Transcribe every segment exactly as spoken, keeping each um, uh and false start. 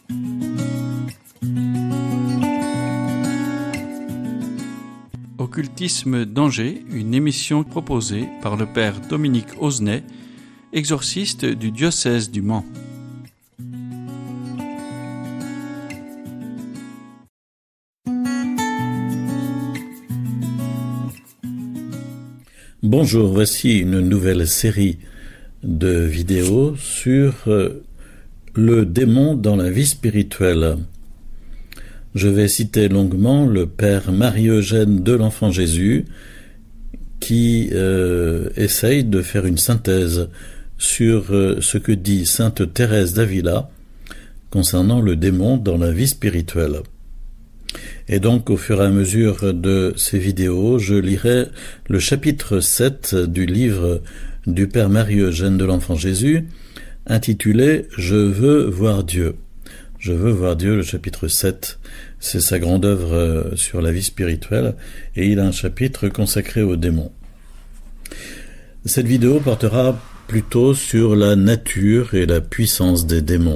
Occultisme d'Angers, une émission proposée par le père Dominique Oznet, exorciste du diocèse du Mans. Bonjour, voici une nouvelle série de vidéos sur le démon dans la vie spirituelle. Je vais citer longuement le père Marie-Eugène de l'Enfant Jésus qui euh, essaye de faire une synthèse sur euh, ce que dit sainte Thérèse d'Avila concernant le démon dans la vie spirituelle. Et donc, au fur et à mesure de ces vidéos, je lirai le chapitre sept du livre du père Marie-Eugène de l'Enfant Jésus, intitulé « Je veux voir Dieu ». Je veux voir Dieu, le chapitre sept, c'est sa grande œuvre sur la vie spirituelle, et il a un chapitre consacré aux démons. Cette vidéo portera plutôt sur la nature et la puissance des démons.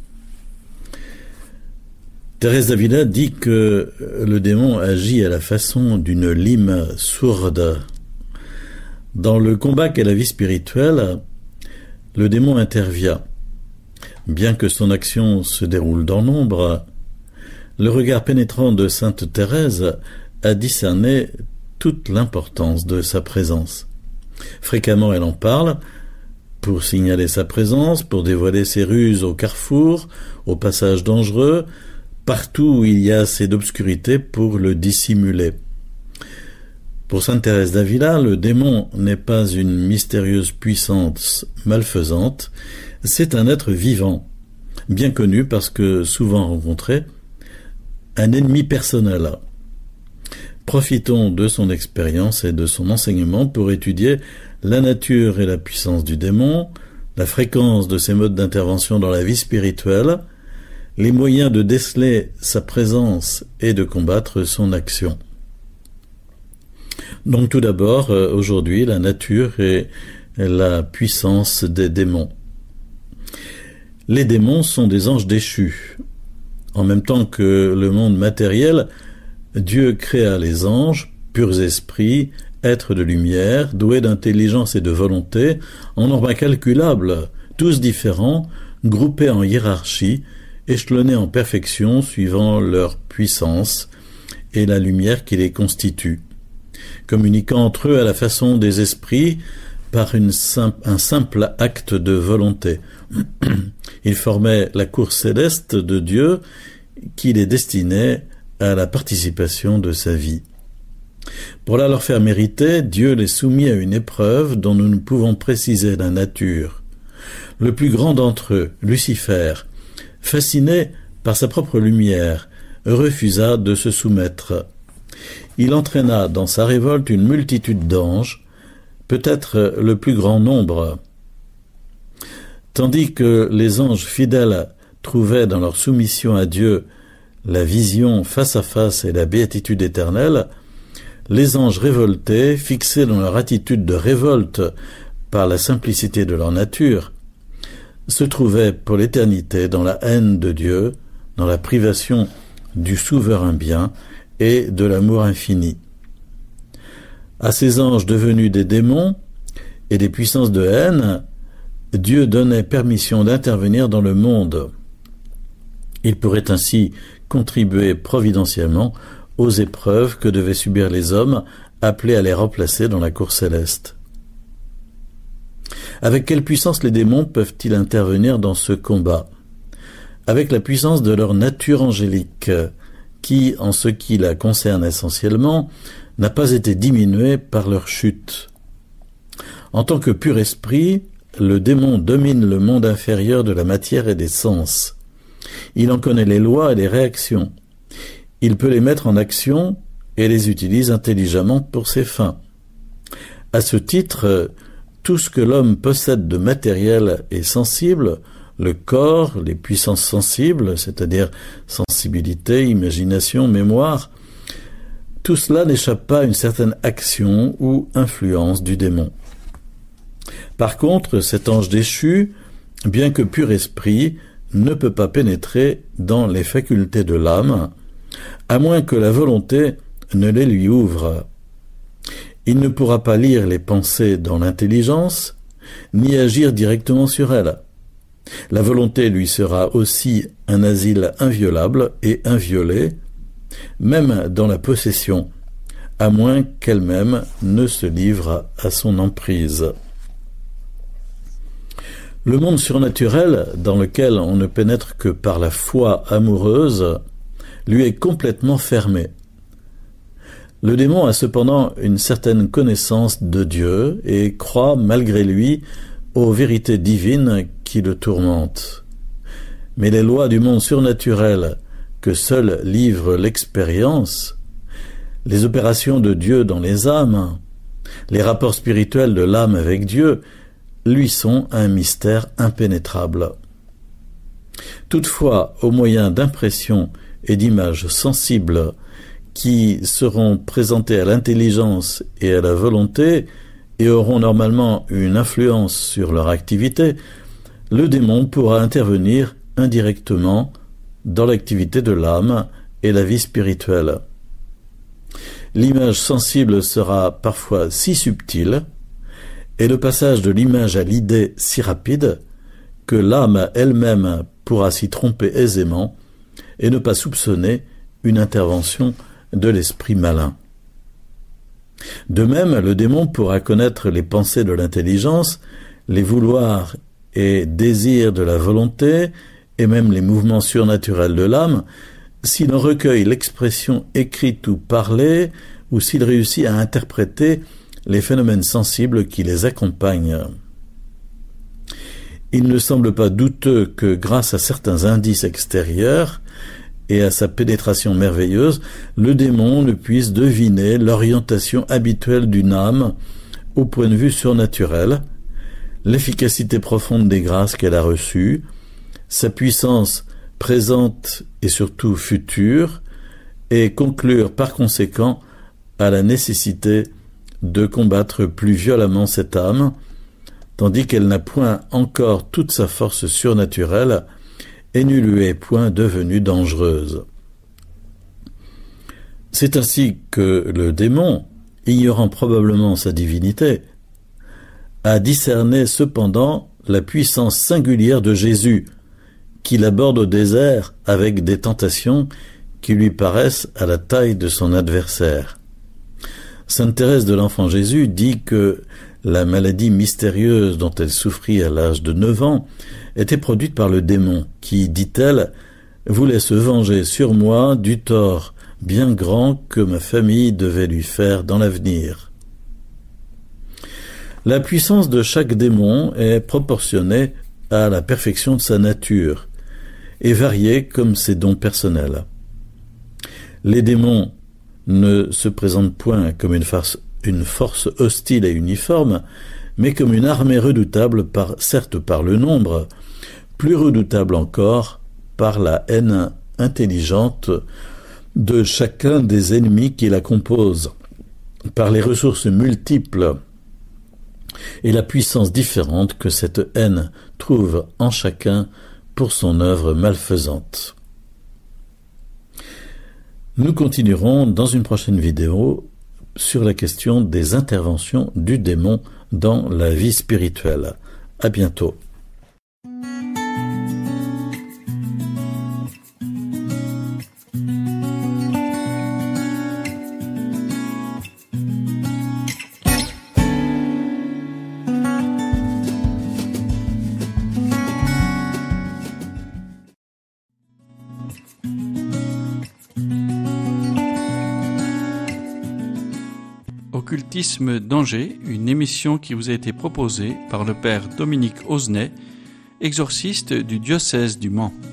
Thérèse d'Avila dit que le démon agit à la façon d'une lime sourde. Dans le combat qu'est la vie spirituelle, le démon intervient. Bien que son action se déroule dans l'ombre, le regard pénétrant de sainte Thérèse a discerné toute l'importance de sa présence. Fréquemment elle en parle, pour signaler sa présence, pour dévoiler ses ruses au carrefour, au passage dangereux, partout où il y a assez d'obscurité pour le dissimuler. Pour sainte Thérèse d'Avila, le démon n'est pas une mystérieuse puissance malfaisante, c'est un être vivant, bien connu parce que souvent rencontré, un ennemi personnel. Profitons de son expérience et de son enseignement pour étudier la nature et la puissance du démon, la fréquence de ses modes d'intervention dans la vie spirituelle, les moyens de déceler sa présence et de combattre son action. Donc tout d'abord, aujourd'hui, la nature et la puissance des démons. Les démons sont des anges déchus. En même temps que le monde matériel, Dieu créa les anges, purs esprits, êtres de lumière, doués d'intelligence et de volonté, en nombre incalculable, tous différents, groupés en hiérarchie, échelonnés en perfection suivant leur puissance et la lumière qui les constitue, communiquant entre eux à la façon des esprits par une simple, un simple acte de volonté. Ils formaient la cour céleste de Dieu qui les destinait à la participation de sa vie. Pour la leur faire mériter, Dieu les soumit à une épreuve dont nous ne pouvons préciser la nature. Le plus grand d'entre eux, Lucifer, fasciné par sa propre lumière, refusa de se soumettre. Il entraîna dans sa révolte une multitude d'anges, peut-être le plus grand nombre. Tandis que les anges fidèles trouvaient dans leur soumission à Dieu la vision face à face et la béatitude éternelle, les anges révoltés, fixés dans leur attitude de révolte par la simplicité de leur nature, se trouvaient pour l'éternité dans la haine de Dieu, dans la privation du souverain bien et de l'amour infini. À ces anges devenus des démons et des puissances de haine, Dieu donnait permission d'intervenir dans le monde. Il pourrait ainsi contribuer providentiellement aux épreuves que devaient subir les hommes appelés à les remplacer dans la cour céleste. Avec quelle puissance les démons peuvent-ils intervenir dans ce combat? Avec la puissance de leur nature angélique, qui, en ce qui la concerne essentiellement, n'a pas été diminuée par leur chute. En tant que pur esprit, le démon domine le monde inférieur de la matière et des sens. Il en connaît les lois et les réactions. Il peut les mettre en action et les utilise intelligemment pour ses fins. À ce titre, tout ce que l'homme possède de matériel et sensible, le corps, les puissances sensibles, c'est-à-dire sensibilité, imagination, mémoire, tout cela n'échappe pas à une certaine action ou influence du démon. Par contre, cet ange déchu, bien que pur esprit, ne peut pas pénétrer dans les facultés de l'âme, à moins que la volonté ne les lui ouvre. Il ne pourra pas lire les pensées dans l'intelligence, ni agir directement sur elles. La volonté lui sera aussi un asile inviolable et inviolé, même dans la possession, à moins qu'elle-même ne se livre à son emprise. Le monde surnaturel, dans lequel on ne pénètre que par la foi amoureuse, lui est complètement fermé. Le démon a cependant une certaine connaissance de Dieu et croit malgré lui aux vérités divines qui le tourmentent. Mais les lois du monde surnaturel que seul livre l'expérience, les opérations de Dieu dans les âmes, les rapports spirituels de l'âme avec Dieu, lui sont un mystère impénétrable. Toutefois, au moyen d'impressions et d'images sensibles qui seront présentées à l'intelligence et à la volonté et auront normalement une influence sur leur activité, le démon pourra intervenir indirectement dans l'activité de l'âme et la vie spirituelle. L'image sensible sera parfois si subtile et le passage de l'image à l'idée si rapide que l'âme elle-même pourra s'y tromper aisément et ne pas soupçonner une intervention de l'esprit malin. De même, le démon pourra connaître les pensées de l'intelligence, les vouloirs et désirs de la volonté, et même les mouvements surnaturels de l'âme, s'il en recueille l'expression écrite ou parlée, ou s'il réussit à interpréter les phénomènes sensibles qui les accompagnent. Il ne semble pas douteux que, grâce à certains indices extérieurs et à sa pénétration merveilleuse, le démon ne puisse deviner l'orientation habituelle d'une âme au point de vue surnaturel, l'efficacité profonde des grâces qu'elle a reçues, sa puissance présente et surtout future, et conclure par conséquent à la nécessité de combattre plus violemment cette âme, tandis qu'elle n'a point encore toute sa force surnaturelle et ne lui est point devenue dangereuse. C'est ainsi que le démon, ignorant probablement sa divinité, a discerné cependant la puissance singulière de Jésus, qui l'aborde au désert avec des tentations qui lui paraissent à la taille de son adversaire. Sainte Thérèse de l'Enfant Jésus dit que la maladie mystérieuse dont elle souffrit à l'âge de neuf ans était produite par le démon qui, dit-elle, voulait se venger sur moi du tort bien grand que ma famille devait lui faire dans l'avenir. La puissance de chaque démon est proportionnée à la perfection de sa nature et variée comme ses dons personnels. Les démons ne se présentent point comme une, farce, une force hostile et uniforme, mais comme une armée redoutable, par, certes par le nombre, plus redoutable encore par la haine intelligente de chacun des ennemis qui la composent, par les ressources multiples et la puissance différente que cette haine trouve en chacun pour son œuvre malfaisante. Nous continuerons dans une prochaine vidéo sur la question des interventions du démon dans la vie spirituelle. À bientôt. Occultisme d'Angers, une émission qui vous a été proposée par le père Dominique Oznet, exorciste du diocèse du Mans.